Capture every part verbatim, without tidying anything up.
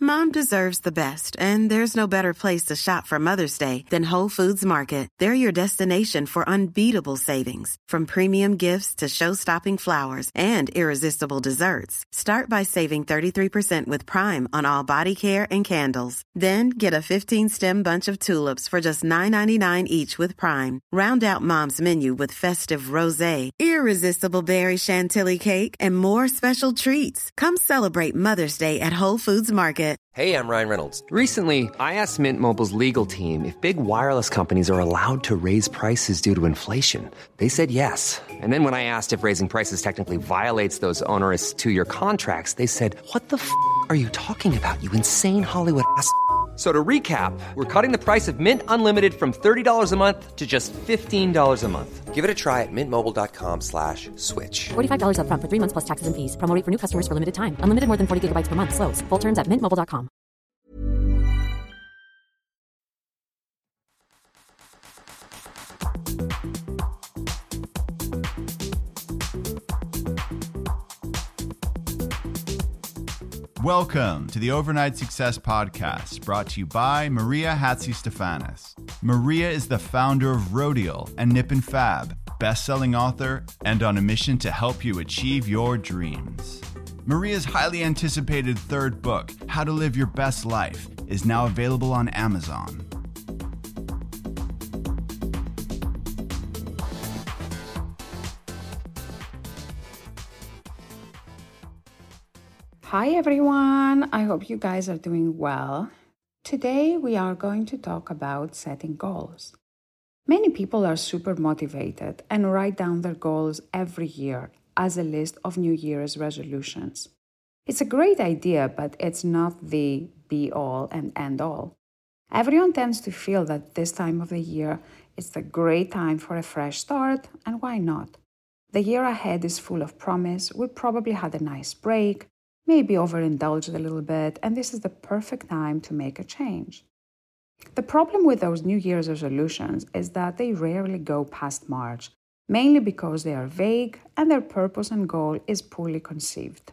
Mom deserves the best, and there's no better place to shop for Mother's Day than Whole Foods Market. They're your destination for unbeatable savings, from premium gifts to show-stopping flowers and irresistible desserts. Start by saving thirty-three percent with Prime on all body care and candles. Then get a fifteen-stem bunch of tulips for just nine ninety-nine each with Prime. Round out Mom's menu with festive rosé, irresistible berry chantilly cake, and more special treats. Come celebrate Mother's Day at Whole Foods Market. Hey, I'm Ryan Reynolds. Recently, I asked Mint Mobile's legal team if big wireless companies are allowed to raise prices due to inflation. They said yes. And then when I asked if raising prices technically violates those onerous two-year contracts, they said, "What the f*** are you talking about, you insane Hollywood ass f- So to recap, we're cutting the price of Mint Unlimited from thirty dollars a month to just fifteen dollars a month. Give it a try at mintmobile.com slash switch. forty-five dollars up front for three months plus taxes and fees. Promo rate for new customers for limited time. Unlimited more than forty gigabytes per month. Slows full terms at mint mobile dot com. Welcome to the Overnight Success Podcast, brought to you by Maria Hatzistefanis. Maria is the founder of Rodial and Nip and Fab, best-selling author, and on a mission to help you achieve your dreams. Maria's highly anticipated third book, How to Live Your Best Life, is now available on Amazon. Hi everyone, I hope you guys are doing well. Today we are going to talk about setting goals. Many people are super motivated and write down their goals every year as a list of New Year's resolutions. It's a great idea, but it's not the be-all and end-all. Everyone tends to feel that this time of the year is the great time for a fresh start, and why not? The year ahead is full of promise. We probably had a nice break, maybe overindulged a little bit, and this is the perfect time to make a change. The problem with those New Year's resolutions is that they rarely go past March, mainly because they are vague and their purpose and goal is poorly conceived.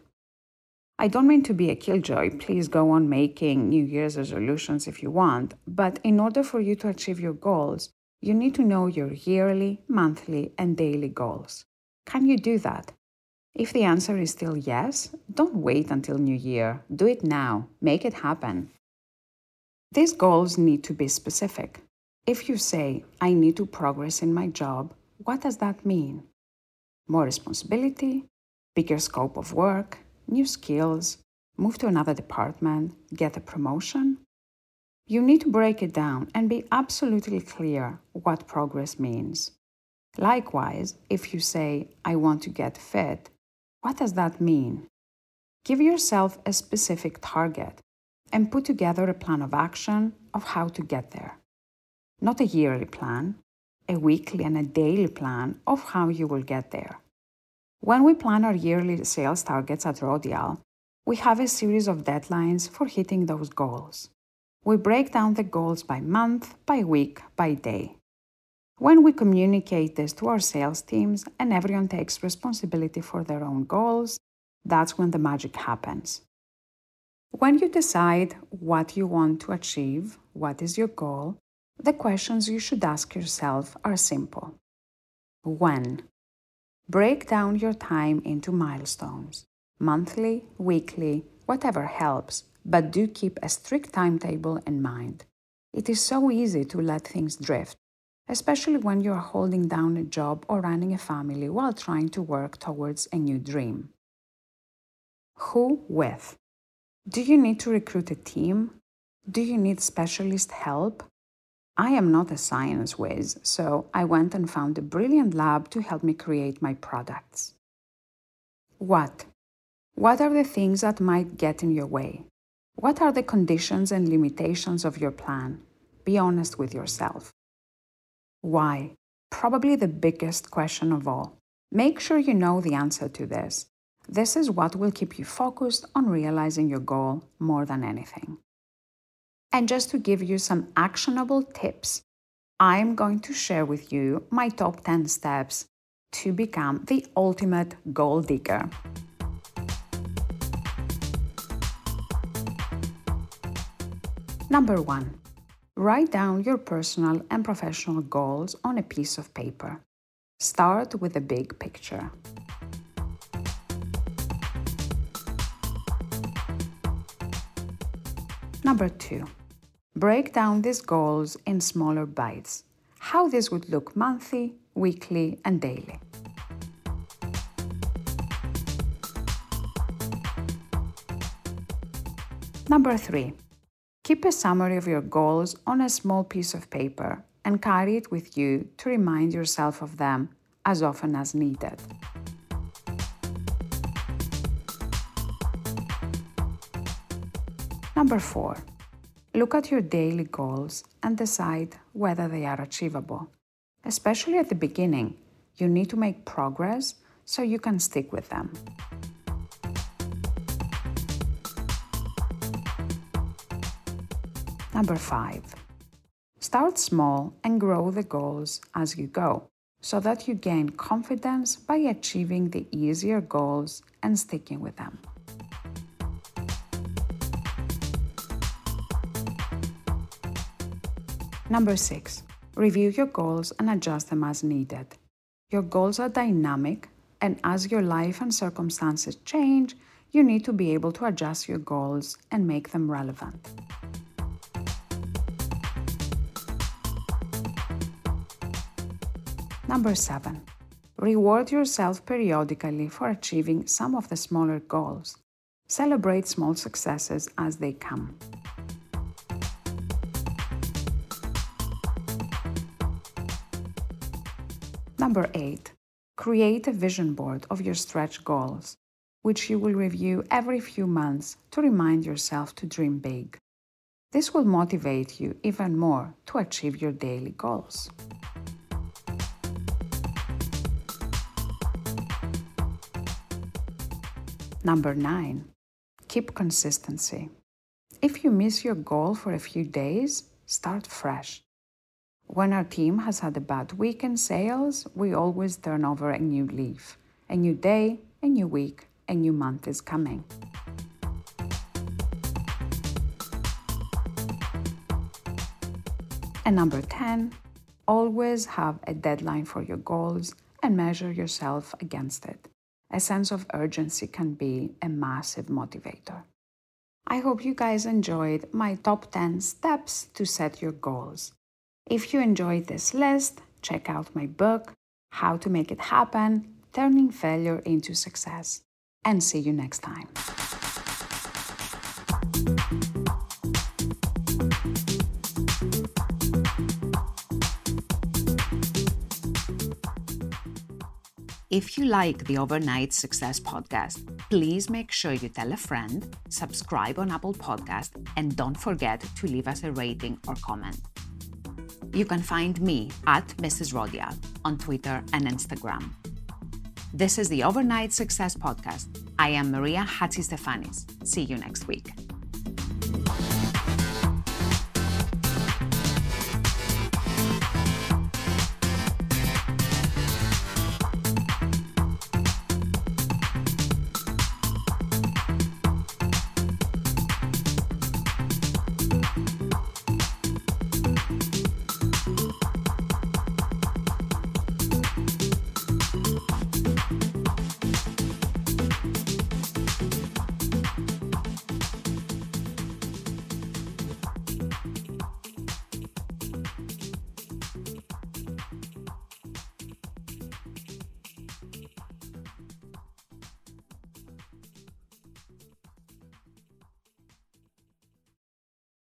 I don't mean to be a killjoy, please go on making New Year's resolutions if you want, but in order for you to achieve your goals, you need to know your yearly, monthly, and daily goals. Can you do that? If the answer is still yes, don't wait until New Year. Do it now. Make it happen. These goals need to be specific. If you say, I need to progress in my job, what does that mean? More responsibility, bigger scope of work, new skills, move to another department, get a promotion? You need to break it down and be absolutely clear what progress means. Likewise, if you say, I want to get fit, what does that mean? Give yourself a specific target and put together a plan of action of how to get there. Not a yearly plan, a weekly and a daily plan of how you will get there. When we plan our yearly sales targets at Rodial, we have a series of deadlines for hitting those goals. We break down the goals by month, by week, by day. When we communicate this to our sales teams and everyone takes responsibility for their own goals, that's when the magic happens. When you decide what you want to achieve, what is your goal, the questions you should ask yourself are simple. When? Break down your time into milestones, monthly, weekly, whatever helps, but do keep a strict timetable in mind. It is so easy to let things drift, especially when you are holding down a job or running a family while trying to work towards a new dream. Who with? Do you need to recruit a team? Do you need specialist help? I am not a science whiz, so I went and found a brilliant lab to help me create my products. What? What are the things that might get in your way? What are the conditions and limitations of your plan? Be honest with yourself. Why? Probably the biggest question of all. Make sure you know the answer to this. This is what will keep you focused on realizing your goal more than anything. And just to give you some actionable tips, I'm going to share with you my top ten steps to become the ultimate goal digger. Number one, write down your personal and professional goals on a piece of paper. Start with the big picture. Number two, break down these goals in smaller bites. How this would look monthly, weekly, and daily. Number three, keep a summary of your goals on a small piece of paper and carry it with you to remind yourself of them as often as needed. Number four, look at your daily goals and decide whether they are achievable. Especially at the beginning, you need to make progress so you can stick with them. Number five, start small and grow the goals as you go, so that you gain confidence by achieving the easier goals and sticking with them. Number six, review your goals and adjust them as needed. Your goals are dynamic, and as your life and circumstances change, you need to be able to adjust your goals and make them relevant. Number seven, reward yourself periodically for achieving some of the smaller goals. Celebrate small successes as they come. Number eight, create a vision board of your stretch goals, which you will review every few months to remind yourself to dream big. This will motivate you even more to achieve your daily goals. Number nine, keep consistency. If you miss your goal for a few days, start fresh. When our team has had a bad week in sales, we always turn over a new leaf. A new day, a new week, a new month is coming. And number ten, always have a deadline for your goals and measure yourself against it. A sense of urgency can be a massive motivator. I hope you guys enjoyed my top ten steps to set your goals. If you enjoyed this list, check out my book, How to Make It Happen, Turning Failure into Success. And see you next time. If you like the Overnight Success Podcast, please make sure you tell a friend, subscribe on Apple Podcast, and don't forget to leave us a rating or comment. You can find me at Missus Rodial on Twitter and Instagram. This is the Overnight Success Podcast. I am Maria Hatzistefanis. See you next week.